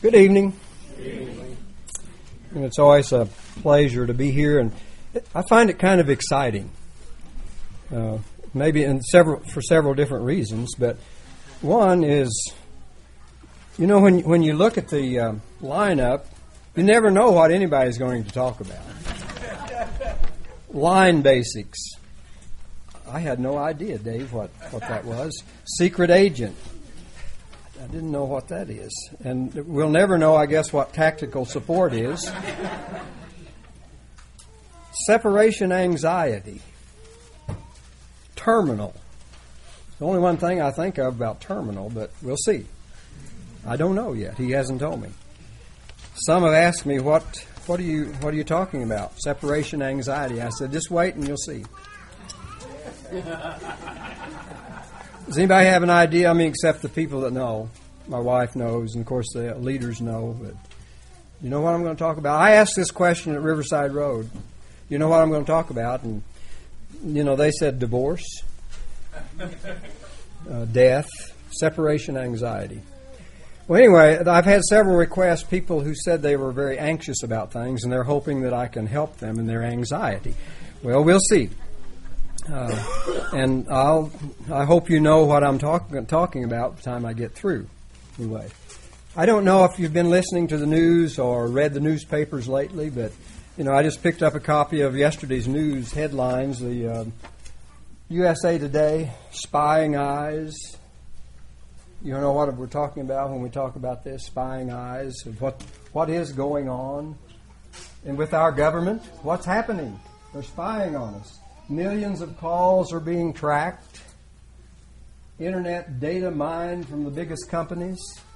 Good evening. And it's always a pleasure to be here, and I find it kind of exciting. Maybe for several different reasons, but one is, when you look at the lineup, you never know what anybody's going to talk about. Line basics. I had no idea, Dave, what that was. Secret agent. I didn't know what that is. And we'll never know, I guess, what tactical support is. Separation anxiety. Terminal. The only one thing I think of about terminal, but we'll see. I don't know yet. He hasn't told me. Some have asked me, what are you talking about? Separation anxiety. I said, just wait and you'll see. Does anybody have an idea? I mean, except the people that know. My wife knows, and of course the leaders know. But you know what I'm going to talk about? I asked this question at Riverside Road. You know what I'm going to talk about? And, they said divorce, death, separation anxiety. Well, anyway, I've had several requests, people who said they were very anxious about things, and they're hoping that I can help them in their anxiety. Well, we'll see. And I hope you know what I'm talking about by the time I get through. Anyway, I don't know if you've been listening to the news or read the newspapers lately, but I just picked up a copy of yesterday's news headlines. The USA Today, spying eyes. You know what we're talking about when we talk about this, spying eyes, of what is going on. And with our government, what's happening? They're spying on us. Millions of calls are being tracked. Internet data mined from the biggest companies.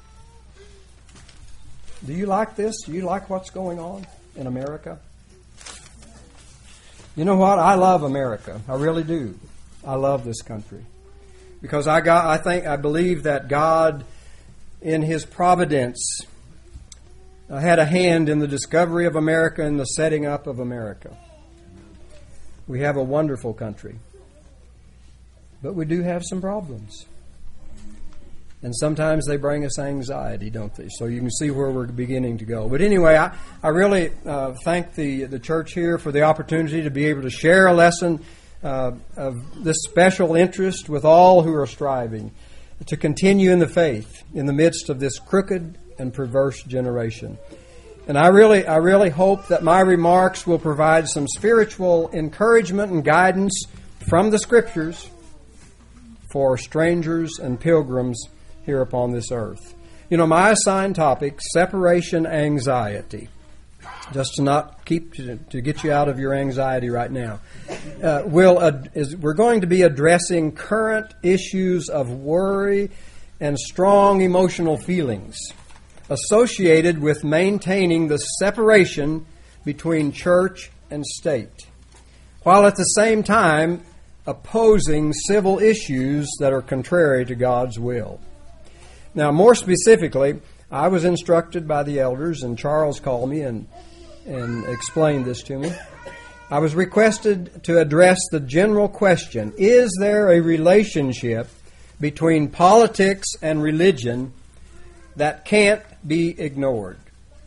Do you like this? Do you like what's going on in America? You know what? I love America. I really do. I love this country. Because I believe that God, in His providence, had a hand in the discovery of America and the setting up of America. We have a wonderful country. But we do have some problems. And sometimes they bring us anxiety, don't they? So you can see where we're beginning to go. But anyway, I really thank the church here for the opportunity to be able to share a lesson of this special interest with all who are striving to continue in the faith in the midst of this crooked and perverse generation. And I really hope that my remarks will provide some spiritual encouragement and guidance from the Scriptures for strangers and pilgrims here upon this earth. My assigned topic, separation anxiety, just to not to get you out of your anxiety right now, we're going to be addressing current issues of worry and strong emotional feelings associated with maintaining the separation between church and state, while at the same time opposing civil issues that are contrary to God's will. Now, more specifically, I was instructed by the elders, and Charles called me and explained this to me. I was requested to address the general question, is there a relationship between politics and religion that can't be ignored?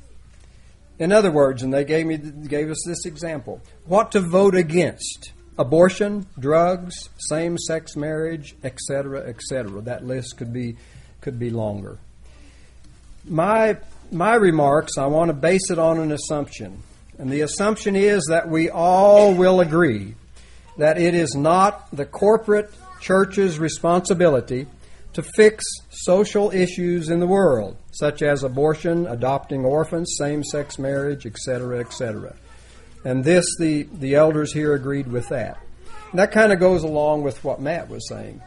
In other words, and they gave us this example, what to vote against: abortion, drugs, same-sex marriage, etc., etc. That list could be longer. My remarks, I want to base it on an assumption, and the assumption is that we all will agree that it is not the corporate church's responsibility to fix social issues in the world, such as abortion, adopting orphans, same-sex marriage, etc., etc. And this, the elders here agreed with that. And that kind of goes along with what Matt was saying.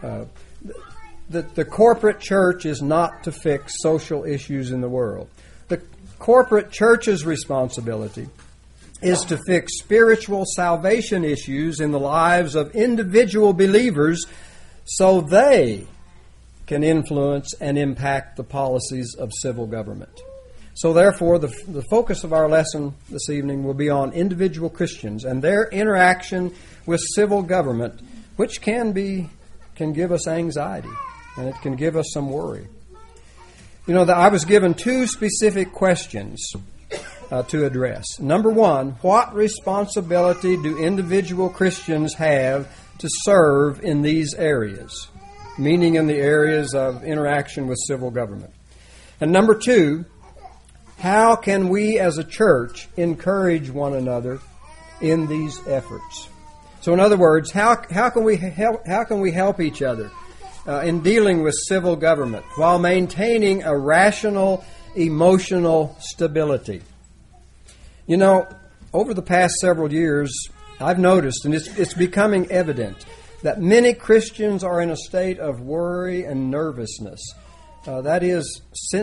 The corporate church is not to fix social issues in the world. The corporate church's responsibility is to fix spiritual salvation issues in the lives of individual believers so they can influence and impact the policies of civil government. So therefore, the focus of our lesson this evening will be on individual Christians and their interaction with civil government, which can give us anxiety, and it can give us some worry. You know, I was given two specific questions to address. Number one, what responsibility do individual Christians have to serve in these areas? Meaning in the areas of interaction with civil government. And number two, how can we as a church encourage one another in these efforts? So in other words, how can we help each other in dealing with civil government while maintaining a rational emotional stability? You know, over the past several years, I've noticed, and it's becoming evident, that many Christians are in a state of worry and nervousness. That is,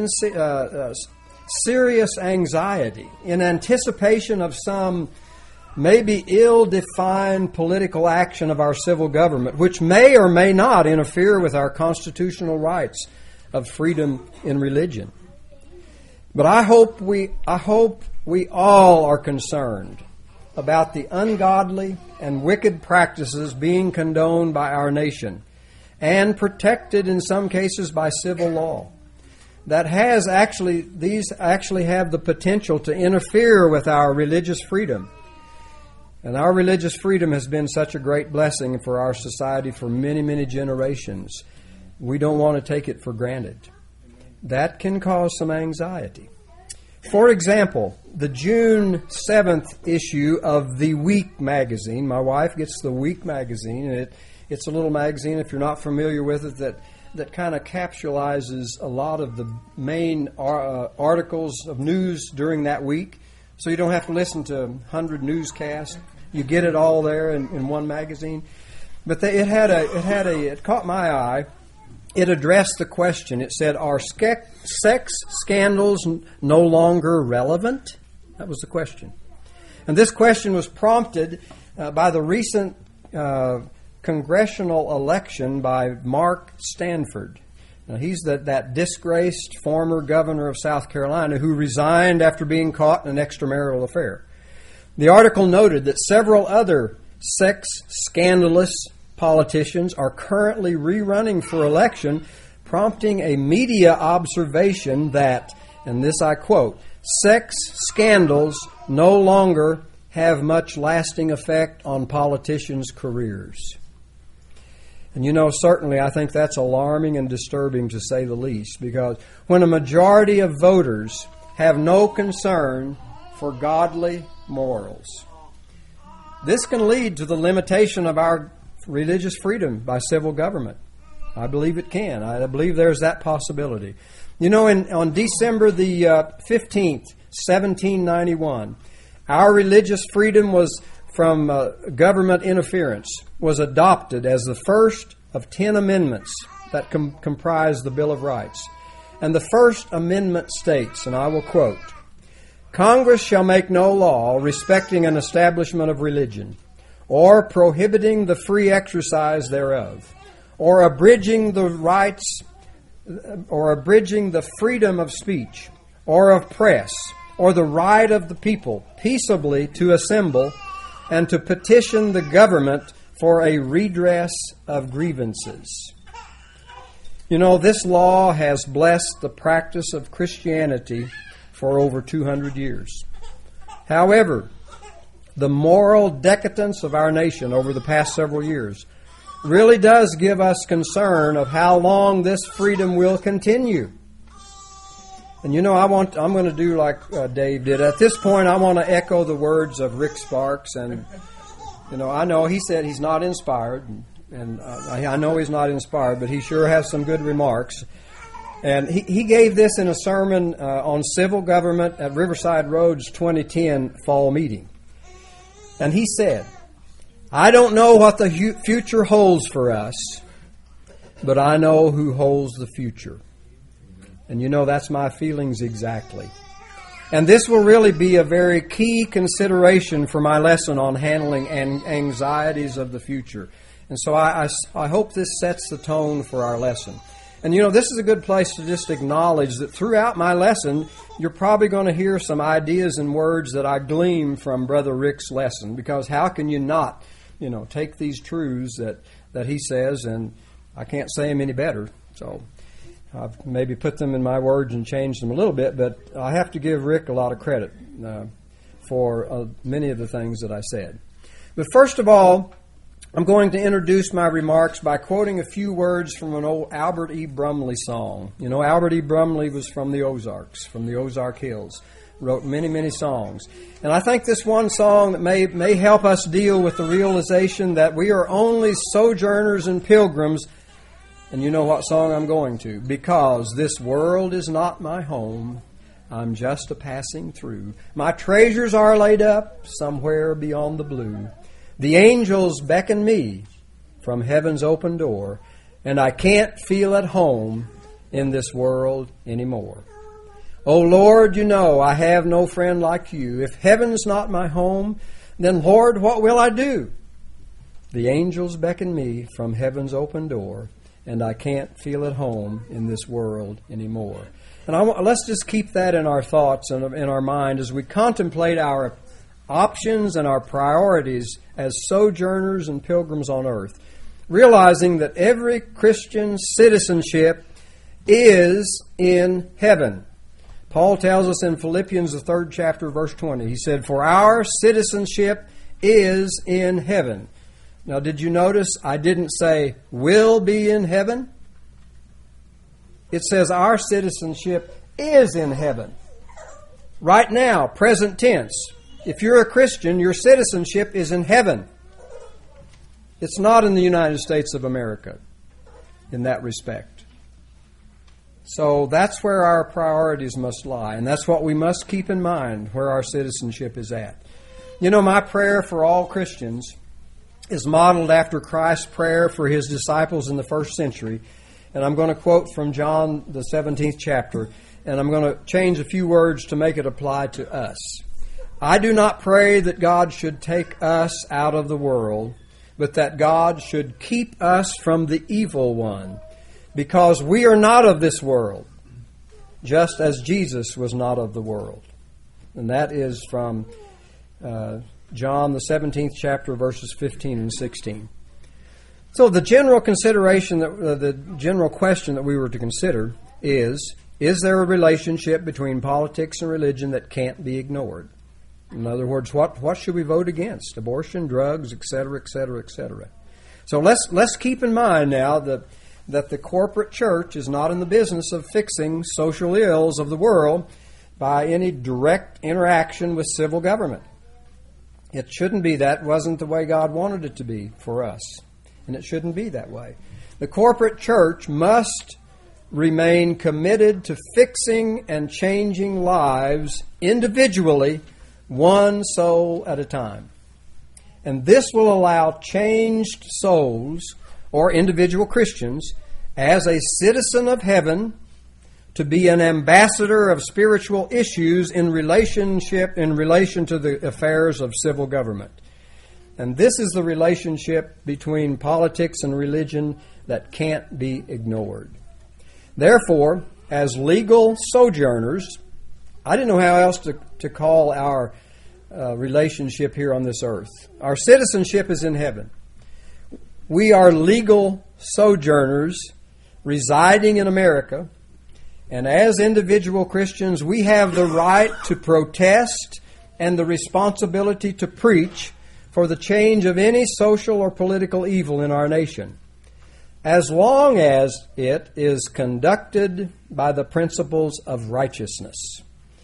serious anxiety in anticipation of some maybe ill-defined political action of our civil government, which may or may not interfere with our constitutional rights of freedom in religion. But I hope we all are concerned about the ungodly and wicked practices being condoned by our nation and protected in some cases by civil law. These actually have the potential to interfere with our religious freedom. And our religious freedom has been such a great blessing for our society for many, many generations. We don't want to take it for granted. That can cause some anxiety. For example, the June 7th issue of The Week magazine, my wife gets The Week magazine, and it's a little magazine, if you're not familiar with it, that kind of capsulizes a lot of the main articles of news during that week. So you don't have to listen to 100 newscasts. You get it all there in one magazine. But it caught my eye. It addressed the question. It said, are sex scandals no longer relevant? That was the question. And this question was prompted by the recent congressional election by Mark Stanford. Now, he's that disgraced former governor of South Carolina who resigned after being caught in an extramarital affair. The article noted that several other sex scandalous politicians are currently rerunning for election, prompting a media observation that, and this I quote, sex scandals no longer have much lasting effect on politicians' careers. And you know, certainly I think that's alarming and disturbing to say the least, because when a majority of voters have no concern for godly morals, this can lead to the limitation of our religious freedom by civil government. I believe it can. I believe there's that possibility. You know, on December the 15th, 1791, our religious freedom was from government interference was adopted as the first of 10 amendments that comprise the Bill of Rights. And the First Amendment states, and I will quote, Congress shall make no law respecting an establishment of religion, or prohibiting the free exercise thereof, or abridging the rights, or abridging the freedom of speech, or of press, or the right of the people peaceably to assemble and to petition the government for a redress of grievances. You know, this law has blessed the practice of Christianity for over 200 years. However, the moral decadence of our nation over the past several years really does give us concern of how long this freedom will continue. And you know, I'm going to do like Dave did. At this point, I want to echo the words of Rick Sparks. And, you know, I know he said he's not inspired. And I know he's not inspired, but he sure has some good remarks. And he gave this in a sermon on civil government at Riverside Road's 2010 fall meeting. And he said, I don't know what the future holds for us, but I know who holds the future. And you know, that's my feelings exactly. And this will really be a very key consideration for my lesson on handling anxieties of the future. And so I hope this sets the tone for our lesson. And you know, this is a good place to just acknowledge that throughout my lesson, you're probably going to hear some ideas and words that I glean from Brother Rick's lesson. Because how can you not, you know, take these truths that he says, and I can't say them any better. So I've maybe put them in my words and changed them a little bit, but I have to give Rick a lot of credit for many of the things that I said. But first of all, I'm going to introduce my remarks by quoting a few words from an old Albert E. Brumley song. You know, Albert E. Brumley was from the Ozarks, from the Ozark Hills. Wrote many, many songs. And I think this one song that may help us deal with the realization that we are only sojourners and pilgrims. And you know what song I'm going to. Because this world is not my home. I'm just a passing through. My treasures are laid up somewhere beyond the blue. The angels beckon me from heaven's open door, and I can't feel at home in this world anymore. Oh Lord, you know I have no friend like you. If heaven's not my home, then Lord, what will I do? The angels beckon me from heaven's open door, and I can't feel at home in this world anymore. And let's just keep that in our thoughts and in our mind as we contemplate our options and our priorities as sojourners and pilgrims on earth, realizing that every Christian citizenship is in heaven. Paul tells us in Philippians, the 3rd chapter, verse 20, he said, "For our citizenship is in heaven." Now, did you notice I didn't say will be in heaven? It says our citizenship is in heaven. Right now, present tense. If you're a Christian, your citizenship is in heaven. It's not in the United States of America in that respect. So that's where our priorities must lie, and that's what we must keep in mind, where our citizenship is at. You know, my prayer for all Christians is modeled after Christ's prayer for his disciples in the first century. And I'm going to quote from John, the 17th chapter, and I'm going to change a few words to make it apply to us. "I do not pray that God should take us out of the world, but that God should keep us from the evil one, because we are not of this world, just as Jesus was not of the world." And that is from John, the 17th chapter, verses 15 and 16. So the general consideration, the general question that we were to consider is there a relationship between politics and religion that can't be ignored? In other words, what should we vote against? Abortion, drugs, etc., etc., etc. So let's keep in mind now that the corporate church is not in the business of fixing social ills of the world by any direct interaction with civil government. It shouldn't be that. Wasn't the way God wanted it to be for us. And it shouldn't be that way. The corporate church must remain committed to fixing and changing lives individually, one soul at a time. And this will allow changed souls or individual Christians as a citizen of heaven to be an ambassador of spiritual issues in relation to the affairs of civil government. And this is the relationship between politics and religion that can't be ignored. Therefore, as legal sojourners, I didn't know how else to call our relationship here on this earth. Our citizenship is in heaven. We are legal sojourners residing in America, and as individual Christians, we have the right to protest and the responsibility to preach for the change of any social or political evil in our nation, as long as it is conducted by the principles of righteousness.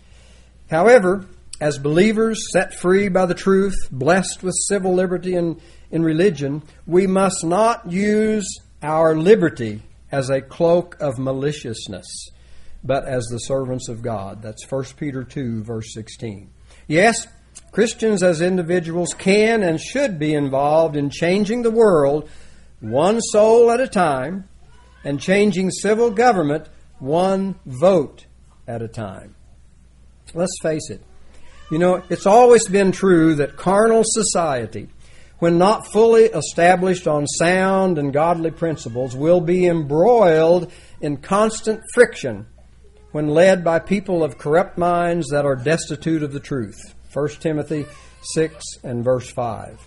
However, as believers set free by the truth, blessed with civil liberty in religion, we must not use our liberty as a cloak of maliciousness, but as the servants of God. That's 1 Peter 2, verse 16. Yes, Christians as individuals can and should be involved in changing the world one soul at a time and changing civil government one vote at a time. Let's face it. You know, it's always been true that carnal society, when not fully established on sound and godly principles, will be embroiled in constant friction when led by people of corrupt minds that are destitute of the truth. 1 Timothy 6 and verse 5.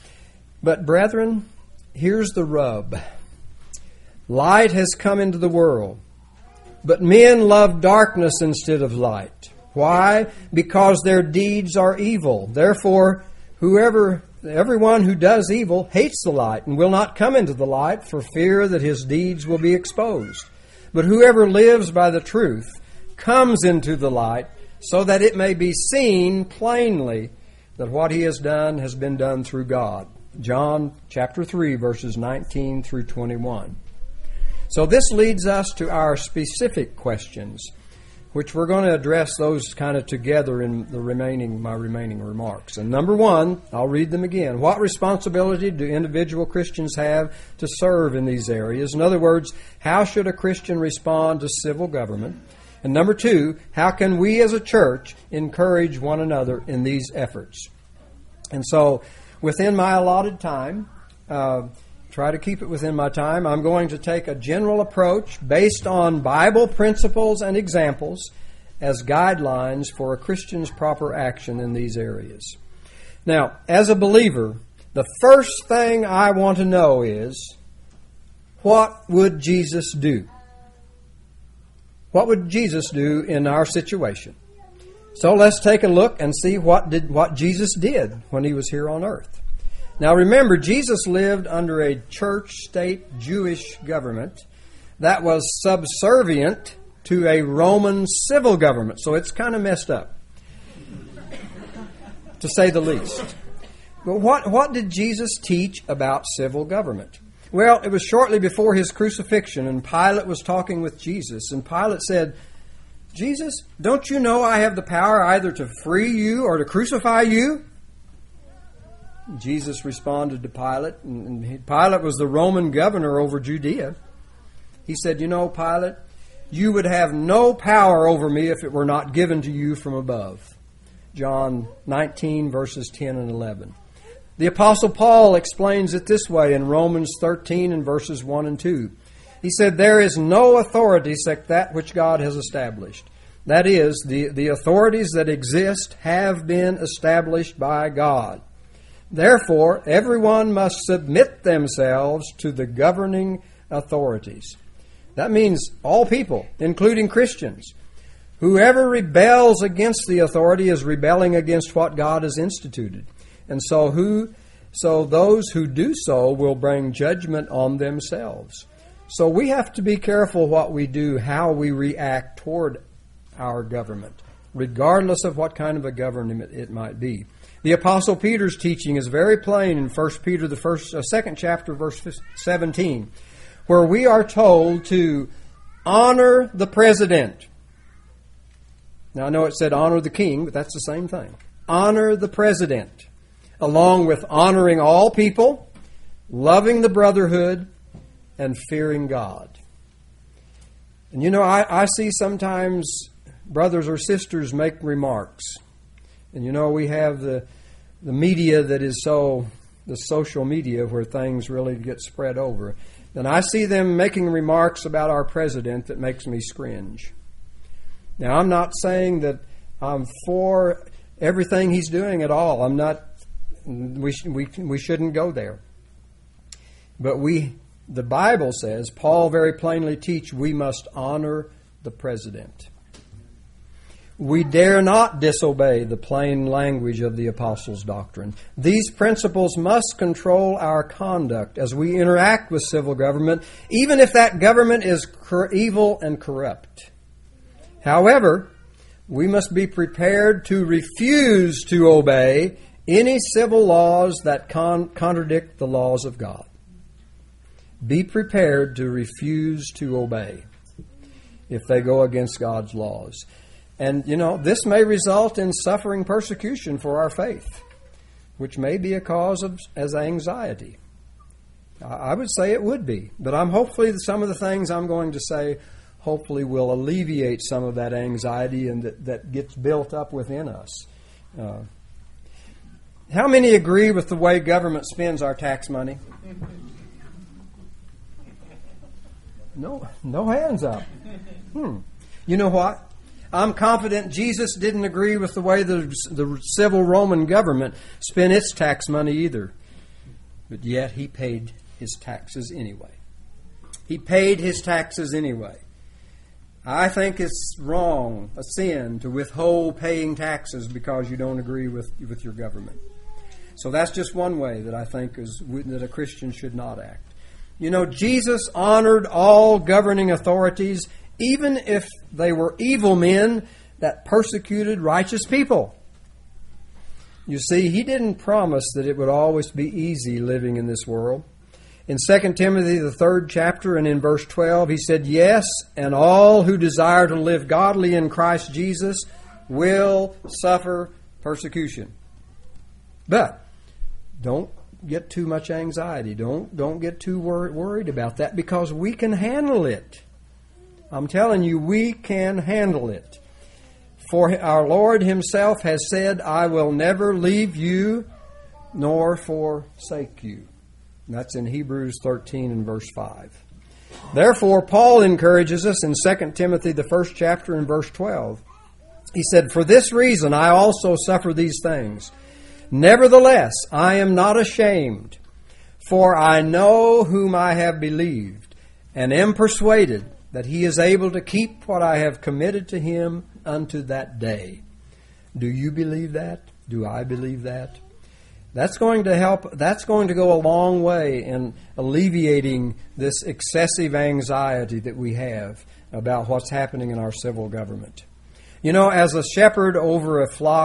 But brethren, here's the rub. Light has come into the world, But men love darkness instead of light. Why? Because their deeds are evil. Therefore, everyone who does evil hates the light and will not come into the light for fear that his deeds will be exposed. But whoever lives by the truth comes into the light so that it may be seen plainly that what he has been done through God. John chapter 3, verses 19 through 21. So this leads us to our specific questions, which we're going to address those kind of together in my remaining remarks. And number one, I'll read them again. What responsibility do individual Christians have to serve in these areas? In other words, how should a Christian respond to civil government? And number two, how can we as a church encourage one another in these efforts? And so, within my allotted time, try to keep it within my time, I'm going to take a general approach based on Bible principles and examples as guidelines for a Christian's proper action in these areas. Now, as a believer, the first thing I want to know is, what would Jesus do? What would Jesus do in our situation? So let's take a look and see what Jesus did when he was here on earth. Now remember, Jesus lived under a church-state Jewish government that was subservient to a Roman civil government. So it's kind of messed up, to say the least. But what did Jesus teach about civil government? Well, it was shortly before his crucifixion, and Pilate was talking with Jesus. And Pilate said, "Jesus, don't you know I have the power either to free you or to crucify you?" Jesus responded to Pilate, and Pilate was the Roman governor over Judea. He said, "You know, Pilate, you would have no power over me if it were not given to you from above." John 19, verses 10 and 11. The Apostle Paul explains it this way in Romans 13 and verses 1 and 2. He said, "There is no authority except that which God has established." That is, the authorities that exist have been established by God. Therefore, everyone must submit themselves to the governing authorities. That means all people, including Christians. Whoever rebels against the authority is rebelling against what God has instituted. And so those who do so will bring judgment on themselves. So we have to be careful what we do, how we react toward our government, regardless of what kind of a government it might be. The Apostle Peter's teaching is very plain in 1 Peter, the second chapter, verse 17, where we are told to honor the president. Now, I know it said honor the king, but that's the same thing. Honor the president, along with honoring all people, loving the brotherhood, and fearing God. And you know, I see sometimes brothers or sisters make remarks. And you know, we have the media that is the social media where things really get spread over. And I see them making remarks about our president that makes me cringe. Now, I'm not saying that I'm for everything he's doing at all. I'm not. We shouldn't go there. But the Bible says, Paul very plainly teaches, we must honor the president. We dare not disobey the plain language of the apostles' doctrine. These principles must control our conduct as we interact with civil government, even if that government is evil and corrupt. However, we must be prepared to refuse to obey any civil laws that contradict the laws of God. Be prepared to refuse to obey if they go against God's laws. And, you know, this may result in suffering persecution for our faith, which may be a cause of anxiety. I would say it would be. But hopefully some of the things I'm going to say hopefully will alleviate some of that anxiety and that gets built up within us. How many agree with the way government spends our tax money? No hands up. You know what? I'm confident Jesus didn't agree with the way the civil Roman government spent its tax money either. But yet he paid his taxes anyway. He paid his taxes anyway. I think it's wrong, a sin, to withhold paying taxes because you don't agree with your government. So that's just one way that I think that a Christian should not act. You know, Jesus honored all governing authorities, even if they were evil men that persecuted righteous people. You see, He didn't promise that it would always be easy living in this world. In 2 Timothy, the 3rd chapter, and in verse 12, he said, "Yes, and all who desire to live godly in Christ Jesus will suffer persecution." But don't get too much anxiety. Don't get too worried about that, because we can handle it. I'm telling you, we can handle it. For our Lord Himself has said, "I will never leave you nor forsake you." And that's in Hebrews 13 and verse 5. Therefore, Paul encourages us in 2 Timothy, the 1st chapter and verse 12. He said, "For this reason I also suffer these things. Nevertheless, I am not ashamed, for I know whom I have believed, and am persuaded that He is able to keep what I have committed to Him unto that day." Do you believe that? Do I believe that? That's going to help. That's going to go a long way in alleviating this excessive anxiety that we have about what's happening in our civil government. You know, as a shepherd over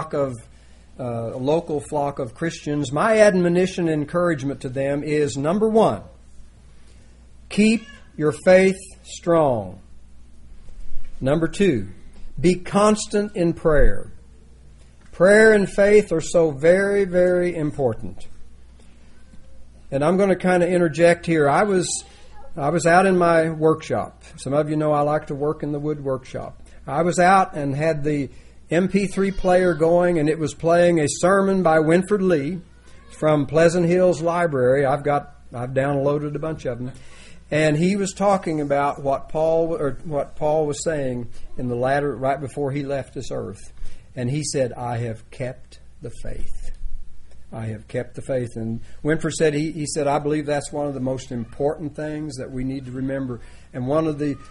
a local flock of Christians, my admonition and encouragement to them is, number one, keep your faith strong. Number two, be constant in prayer. Prayer and faith are so very, very important. And I'm going to kind of interject here. I was out in my workshop. Some of you know I like to work in the wood workshop. I was out and had the MP3 player going, and it was playing a sermon by Winfred Lee from Pleasant Hills Library. I've downloaded a bunch of them. And he was talking about what Paul was saying in the latter, right before he left this earth. And he said, "I have kept the faith. I have kept the faith." And Winfred said, he said, "I believe that's one of the most important things that we need to remember, and one of the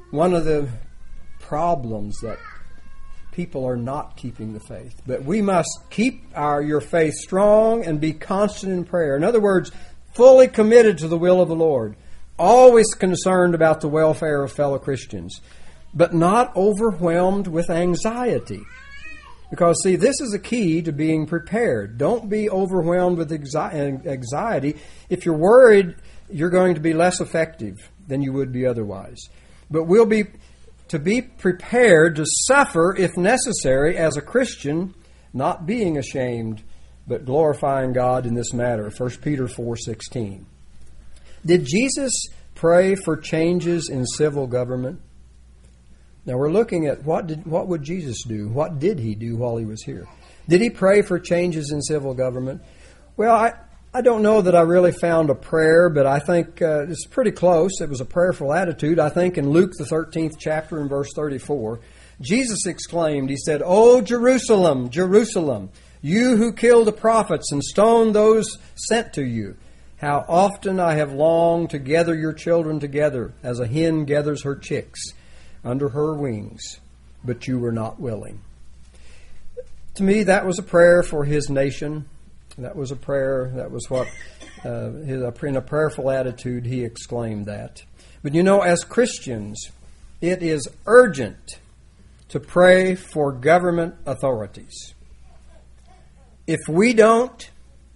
problems that people are not keeping the faith. But we must keep your faith strong and be constant in prayer." In other words, fully committed to the will of the Lord, always concerned about the welfare of fellow Christians, but not overwhelmed with anxiety. Because, see, this is a key to being prepared. Don't be overwhelmed with anxiety. If you're worried, you're going to be less effective than you would be otherwise. But we'll be to be prepared to suffer, if necessary, as a Christian, not being ashamed, but glorifying God in this matter. 1 Peter 4:16. Did Jesus pray for changes in civil government? Now we're looking at what would Jesus do? What did He do while He was here? Did He pray for changes in civil government? Well, I don't know that I really found a prayer, but I think it's pretty close. It was a prayerful attitude. I think in Luke, the 13th chapter, and verse 34, Jesus exclaimed, He said, "O Jerusalem, Jerusalem, you who kill the prophets and stone those sent to you, how often I have longed to gather your children together as a hen gathers her chicks under her wings, but you were not willing." To me, that was a prayer for His nation. That was a prayer. That was what, in a prayerful attitude, He exclaimed that. But you know, as Christians, it is urgent to pray for government authorities. If we don't,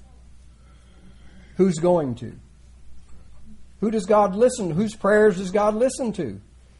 who's going to? Who does God listen to? Whose prayers does God listen to?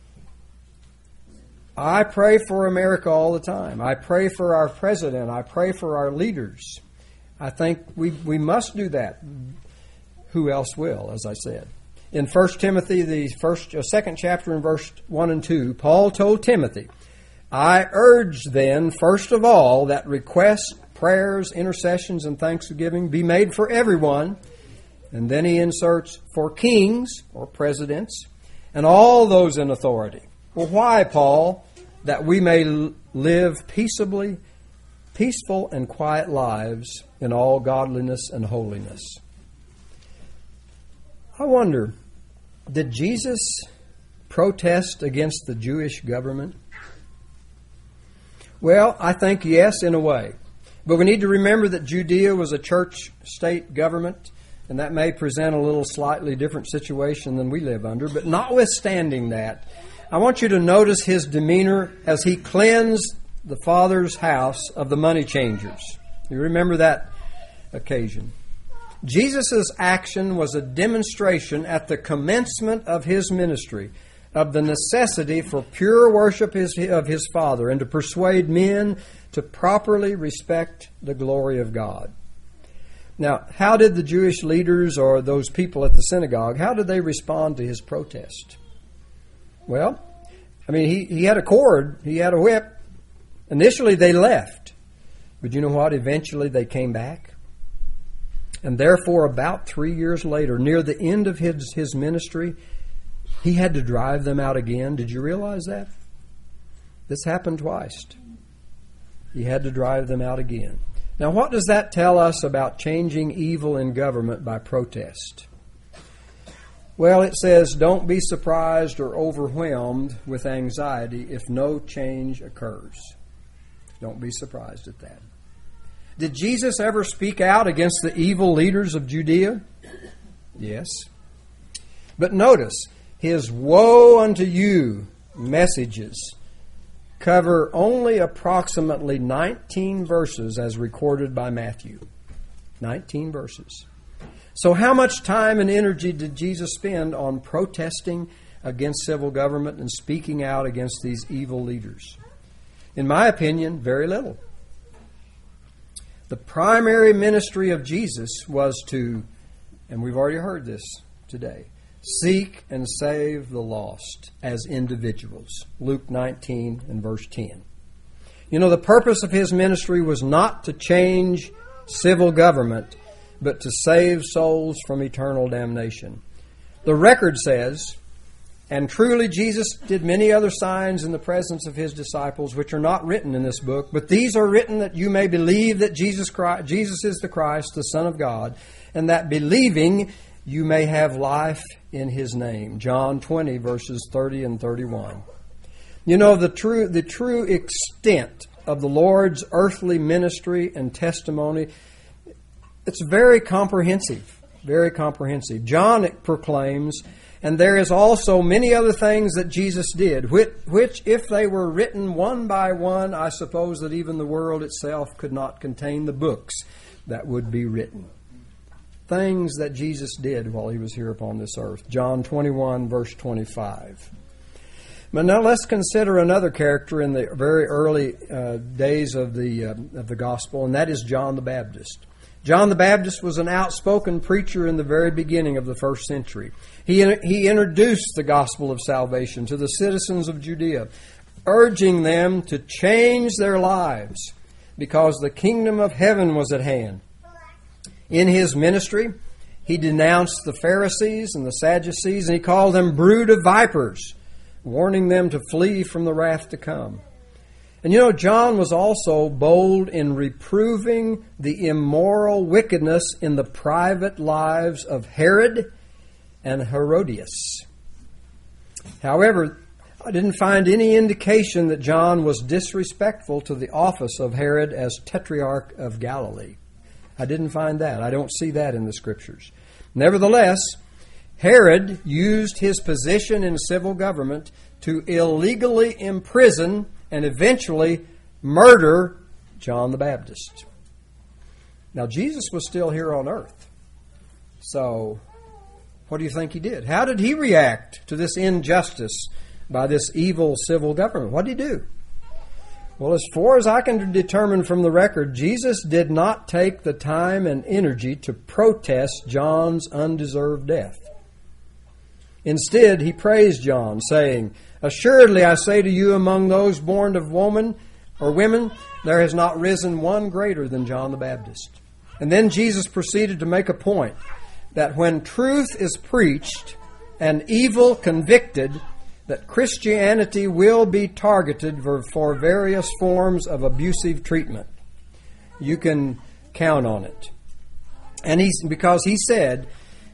I pray for America all the time. I pray for our president. I pray for our leaders. I think we must do that. Who else will, as I said? In 1 Timothy, the 2nd chapter, in verse 1 and 2, Paul told Timothy, "I urge then, first of all, that requests, prayers, intercessions, and thanksgiving be made for everyone." And then he inserts, "for kings," or presidents, "and all those in authority." Well, why, Paul? That we may live peaceful and quiet lives in all godliness and holiness. I wonder, did Jesus protest against the Jewish government? Well, I think yes, in a way. But we need to remember that Judea was a church-state government, and that may present a little slightly different situation than we live under. But notwithstanding that, I want you to notice his demeanor as he cleansed the Father's house of the money changers. You remember that occasion. Jesus' action was a demonstration at the commencement of his ministry of the necessity for pure worship of his Father and to persuade men to properly respect the glory of God. Now, how did the Jewish leaders or those people at the synagogue, how did they respond to his protest? Well, I mean, he had a cord, he had a whip. Initially, they left. But you know what? Eventually, they came back. And therefore, about 3 years later, near the end of his ministry, he had to drive them out again. Did you realize that? This happened twice. He had to drive them out again. Now, what does that tell us about changing evil in government by protest? Well, it says, don't be surprised or overwhelmed with anxiety if no change occurs. Don't be surprised at that. Did Jesus ever speak out against the evil leaders of Judea? Yes. But notice, his woe unto you messages cover only approximately 19 verses as recorded by Matthew. 19 verses. So how much time and energy did Jesus spend on protesting against civil government and speaking out against these evil leaders? In my opinion, very little. The primary ministry of Jesus was to, and we've already heard this today, seek and save the lost as individuals. Luke 19 and verse 10. You know, the purpose of his ministry was not to change civil government, but to save souls from eternal damnation. The record says, and truly Jesus did many other signs in the presence of his disciples, which are not written in this book, but these are written that you may believe that Jesus is the Christ, the Son of God, and that believing you may have life in his name. John 20, verses 30 and 31. You know, the true extent of the Lord's earthly ministry and testimony, it's very comprehensive. Very comprehensive. John proclaims, and there is also many other things that Jesus did, which if they were written one by one, I suppose that even the world itself could not contain the books that would be written. Things that Jesus did while he was here upon this earth. John 21, verse 25. But now let's consider another character in the very early days of the gospel, and that is John the Baptist. John the Baptist was an outspoken preacher in the very beginning of the first century. He introduced the gospel of salvation to the citizens of Judea, urging them to change their lives because the kingdom of heaven was at hand. In his ministry, he denounced the Pharisees and the Sadducees, and he called them brood of vipers, warning them to flee from the wrath to come. And you know, John was also bold in reproving the immoral wickedness in the private lives of Herod and Herodias. However, I didn't find any indication that John was disrespectful to the office of Herod as Tetrarch of Galilee. I didn't find that. I don't see that in the Scriptures. Nevertheless, Herod used his position in civil government to illegally imprison and eventually murder John the Baptist. Now, Jesus was still here on earth. So, what do you think he did? How did he react to this injustice by this evil civil government? What did he do? Well, as far as I can determine from the record, Jesus did not take the time and energy to protest John's undeserved death. Instead, he praised John, saying, "Assuredly, I say to you, among those born of woman or women, there has not risen one greater than John the Baptist." And then Jesus proceeded to make a point that when truth is preached and evil convicted, that Christianity will be targeted for various forms of abusive treatment. You can count on it. And because he said,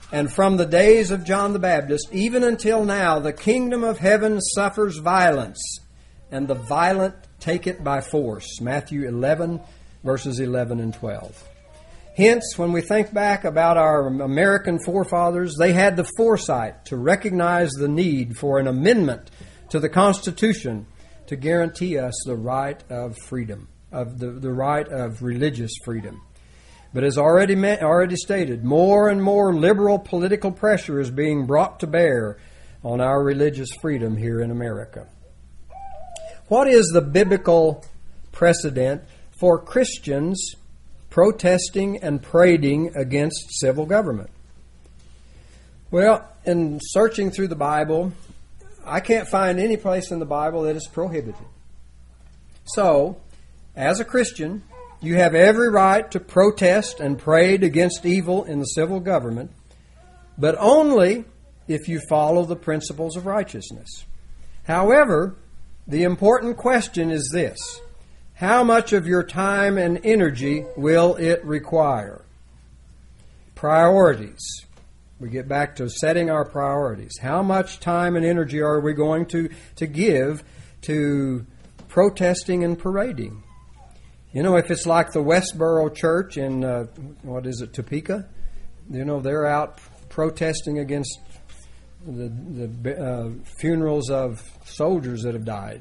And from the days of John the Baptist, even until now, the kingdom of heaven suffers violence, and the violent take it by force. Matthew 11, verses 11 and 12. Hence, when we think back about our American forefathers, they had the foresight to recognize the need for an amendment to the Constitution to guarantee us the right of freedom, of the right of religious freedom. But as already stated, more and more liberal political pressure is being brought to bear on our religious freedom here in America. What is the biblical precedent for Christians protesting and parading against civil government? Well, in searching through the Bible, I can't find any place in the Bible that is prohibited. So, as a Christian, you have every right to protest and parade against evil in the civil government, but only if you follow the principles of righteousness. However, the important question is this: how much of your time and energy will it require? Priorities. We get back to setting our priorities. How much time and energy are we going to give to protesting and parading? You know, if it's like the Westboro Church in, Topeka? You know, they're out protesting against the funerals of soldiers that have died.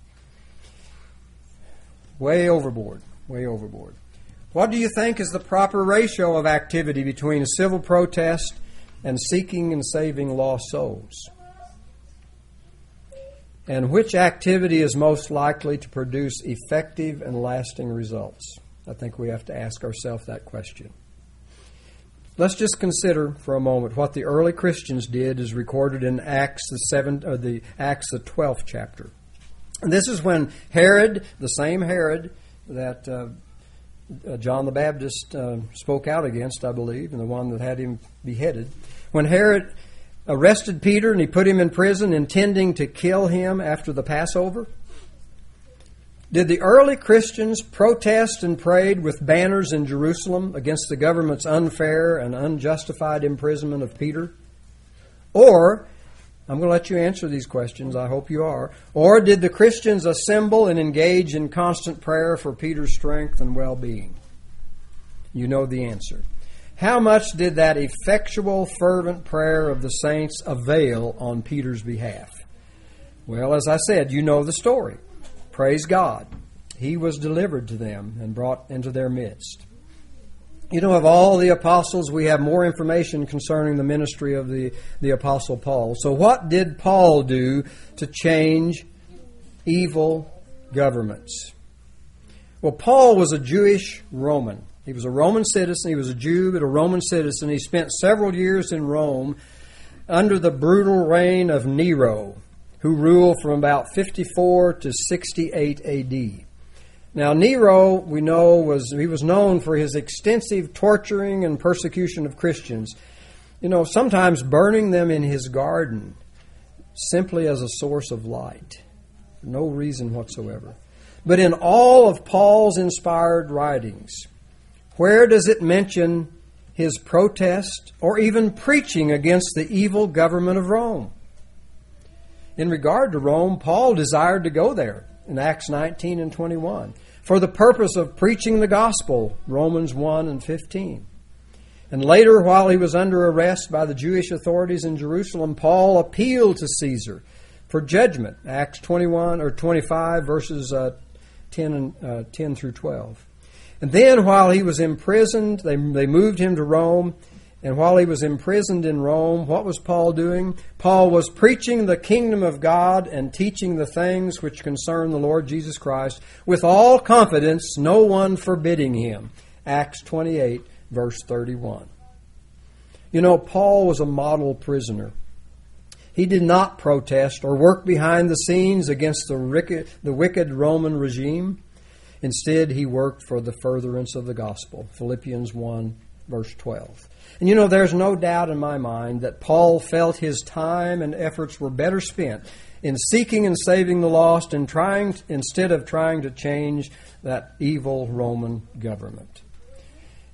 Way overboard. What do you think is the proper ratio of activity between civil protest and seeking and saving lost souls? And which activity is most likely to produce effective and lasting results? I think we have to ask ourselves that question. Let's just consider for a moment what the early Christians did as recorded in Acts the 12th chapter. And this is when Herod, the same Herod that John the Baptist spoke out against, I believe, and the one that had him beheaded. When Herod arrested Peter and he put him in prison, intending to kill him after the Passover, did the early Christians protest and parade with banners in Jerusalem against the government's unfair and unjustified imprisonment of Peter? Or, I'm going to let you answer these questions, I hope you are, or did the Christians assemble and engage in constant prayer for Peter's strength and well-being? You know the answer. How much did that effectual, fervent prayer of the saints avail on Peter's behalf? Well, as I said, you know the story. Praise God. He was delivered to them and brought into their midst. You know, of all the apostles, we have more information concerning the ministry of the Apostle Paul. So what did Paul do to change evil governments? Well, Paul was a Jewish Roman. He was a Roman citizen. He was a Jew, but a Roman citizen. He spent several years in Rome under the brutal reign of Nero, who ruled from about 54 to 68 A.D. Now, Nero, we know, was known for his extensive torturing and persecution of Christians. You know, sometimes burning them in his garden simply as a source of light. No reason whatsoever. But in all of Paul's inspired writings, where does it mention his protest or even preaching against the evil government of Rome? In regard to Rome, Paul desired to go there in Acts 19 and 21 for the purpose of preaching the gospel, Romans 1 and 15. And later, while he was under arrest by the Jewish authorities in Jerusalem, Paul appealed to Caesar for judgment, Acts 21 or 25 verses 10 through 12. And then while he was imprisoned, they moved him to Rome. And while he was imprisoned in Rome, what was Paul doing? Paul was preaching the kingdom of God and teaching the things which concern the Lord Jesus Christ with all confidence, no one forbidding him. Acts 28, verse 31. You know, Paul was a model prisoner. He did not protest or work behind the scenes against the wicked Roman regime. Instead, he worked for the furtherance of the gospel. Philippians 1, verse 12. And you know, there's no doubt in my mind that Paul felt his time and efforts were better spent in seeking and saving the lost and instead of trying to change that evil Roman government.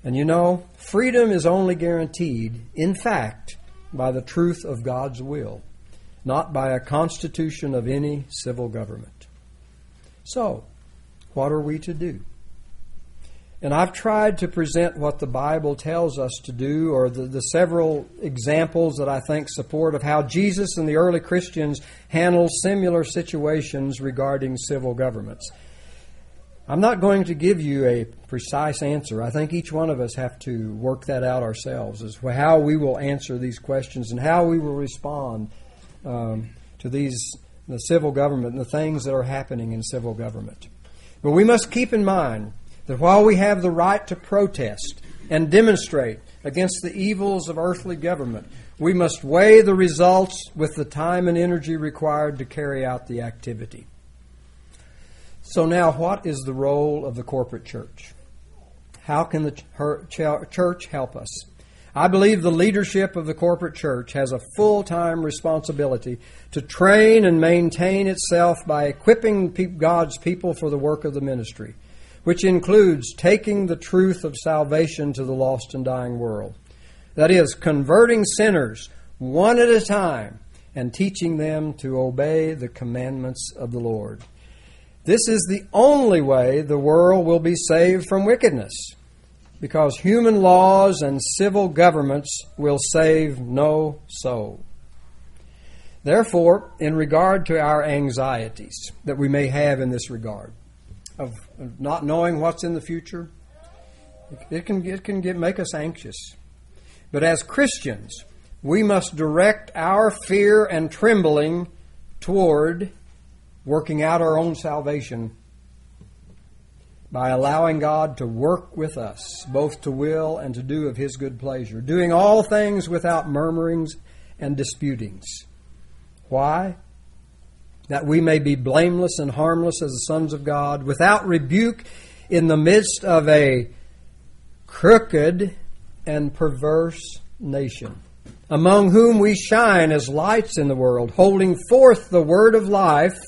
And you know, freedom is only guaranteed, in fact, by the truth of God's will, not by a constitution of any civil government. So, what are we to do? And I've tried to present what the Bible tells us to do, or the several examples that I think support of how Jesus and the early Christians handled similar situations regarding civil governments. I'm not going to give you a precise answer. I think each one of us have to work that out ourselves as to how we will answer these questions and how we will respond to the civil government and the things that are happening in civil government. But we must keep in mind that while we have the right to protest and demonstrate against the evils of earthly government, we must weigh the results with the time and energy required to carry out the activity. So now, what is the role of the corporate church? How can the church help us? I believe the leadership of the corporate church has a full-time responsibility to train and maintain itself by equipping God's people for the work of the ministry, which includes taking the truth of salvation to the lost and dying world. That is, converting sinners one at a time and teaching them to obey the commandments of the Lord. This is the only way the world will be saved from wickedness, because human laws and civil governments will save no soul. Therefore, in regard to our anxieties that we may have in this regard, of not knowing what's in the future, it can make us anxious. But as Christians, we must direct our fear and trembling toward working out our own salvation by allowing God to work with us, both to will and to do of His good pleasure, doing all things without murmurings and disputings. Why? That we may be blameless and harmless as the sons of God, without rebuke in the midst of a crooked and perverse nation, among whom we shine as lights in the world, holding forth the word of life,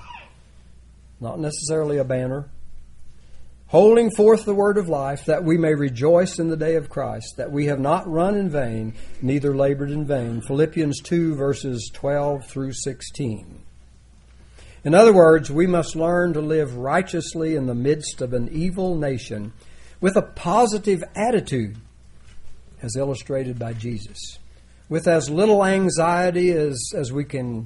not necessarily a banner, holding forth the word of life, that we may rejoice in the day of Christ, that we have not run in vain, neither labored in vain. Philippians 2, verses 12 through 16. In other words, we must learn to live righteously in the midst of an evil nation with a positive attitude, as illustrated by Jesus, with as little anxiety as we can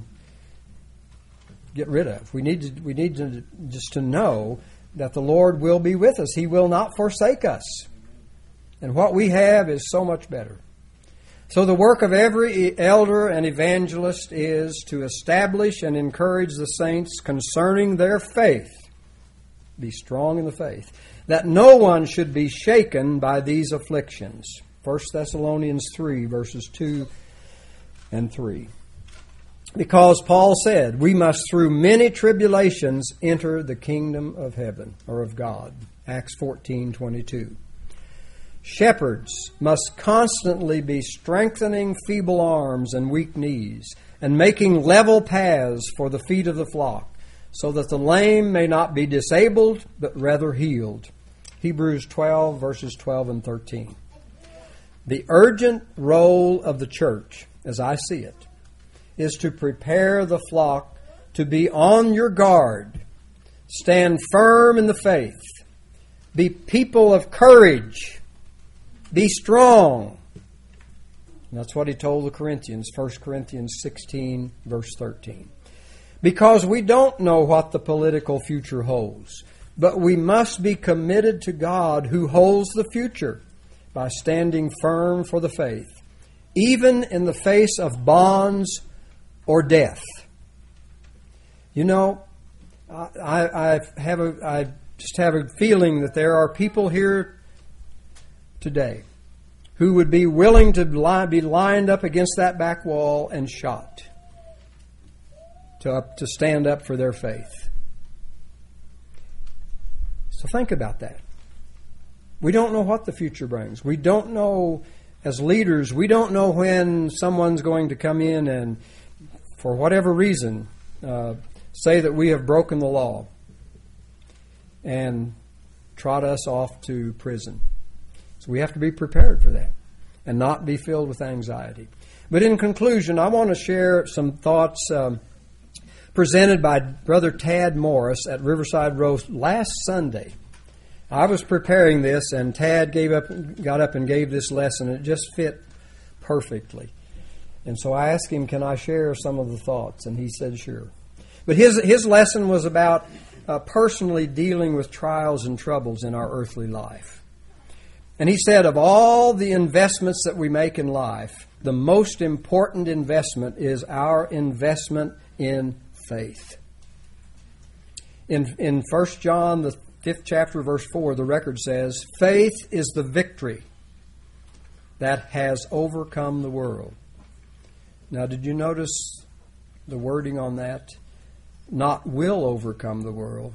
get rid of. We need to just to know that the Lord will be with us. He will not forsake us. And what we have is so much better. So the work of every elder and evangelist is to establish and encourage the saints concerning their faith. Be strong in the faith. That no one should be shaken by these afflictions. 1 Thessalonians 3, verses 2 and 3. Because Paul said, we must through many tribulations enter the kingdom of heaven, or of God. Acts 14:22. Shepherds must constantly be strengthening feeble arms and weak knees, and making level paths for the feet of the flock, so that the lame may not be disabled, but rather healed. Hebrews 12, verses 12 and 13. The urgent role of the church, as I see it, is to prepare the flock to be on your guard, stand firm in the faith, be people of courage, be strong. And that's what he told the Corinthians, 1 Corinthians 16, verse 13. Because we don't know what the political future holds, but we must be committed to God who holds the future by standing firm for the faith, even in the face of bonds or death. You know, I just have a feeling that there are people here today who would be willing to be lined up against that back wall and shot to stand up for their faith. So think about that. We don't know what the future brings. We don't know, as leaders, we don't know when someone's going to come in and, for whatever reason, say that we have broken the law and trot us off to prison. So we have to be prepared for that and not be filled with anxiety. But in conclusion, I want to share some thoughts presented by Brother Tad Morris at Riverside Roast last Sunday. I was preparing this, and Tad got up and gave this lesson. It just fit perfectly. And so I asked him, can I share some of the thoughts? And he said, sure. But his lesson was about personally dealing with trials and troubles in our earthly life. And he said, of all the investments that we make in life, the most important investment is our investment in faith. In 1 John, the 5th chapter, verse 4, the record says, faith is the victory that has overcome the world. Now, did you notice the wording on that? Not will overcome the world.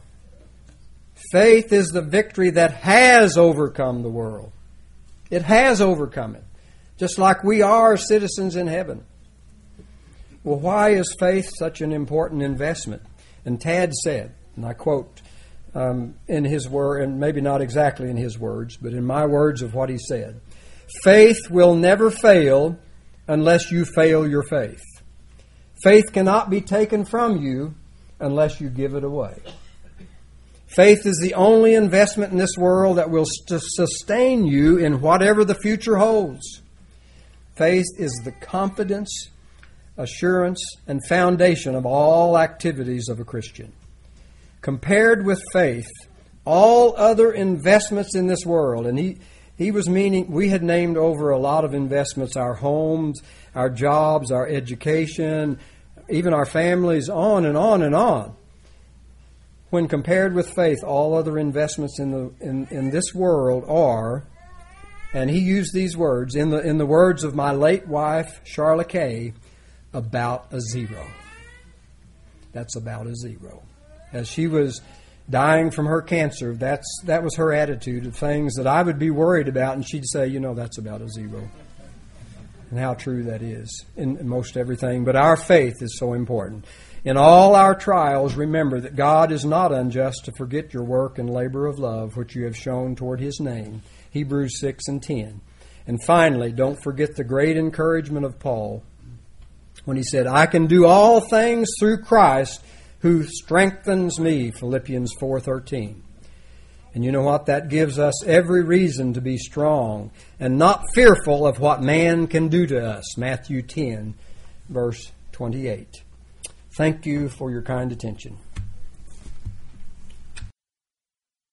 Faith is the victory that has overcome the world. It has overcome it, just like we are citizens in heaven. Well, why is faith such an important investment? And Tad said, and I quote in his word, and maybe not exactly in his words, but in my words of what he said, faith will never fail unless you fail your faith. Faith cannot be taken from you unless you give it away. Faith is the only investment in this world that will sustain you in whatever the future holds. Faith is the confidence, assurance, and foundation of all activities of a Christian. Compared with faith, all other investments in this world, and he was meaning, we had named over a lot of investments, our homes, our jobs, our education, even our families, on and on and on. When compared with faith, all other investments in this world are, and he used these words, in the words of my late wife, Charla Kay, about a zero. That's about a zero. As she was dying from her cancer, that was her attitude of things that I would be worried about, and she'd say, that's about a zero. And how true that is in most everything. But our faith is so important. In all our trials, remember that God is not unjust to forget your work and labor of love, which you have shown toward His name. Hebrews 6 and 10. And finally, don't forget the great encouragement of Paul when he said, I can do all things through Christ who strengthens me, Philippians 4:13. And you know what? That gives us every reason to be strong and not fearful of what man can do to us, Matthew 10, verse 28. Thank you for your kind attention.